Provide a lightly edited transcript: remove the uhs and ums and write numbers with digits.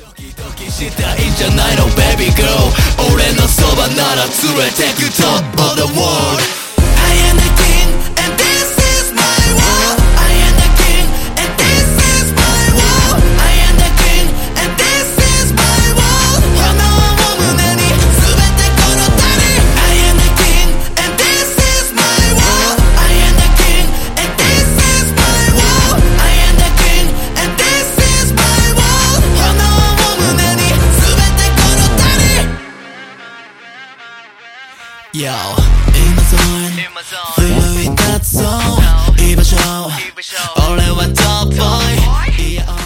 したいんじゃないの baby girl 俺のそばなら連れてく top of the world I am the king and this is my world I am the king and this is my world I am the king and this is my world 炎を胸に全てこの手に I am the king and this is my world I am the king and this is my world I am the king and this is my world 炎を胸に全てこの手に Yo in my zone 奮い立つぞ居場所俺はトップボーイ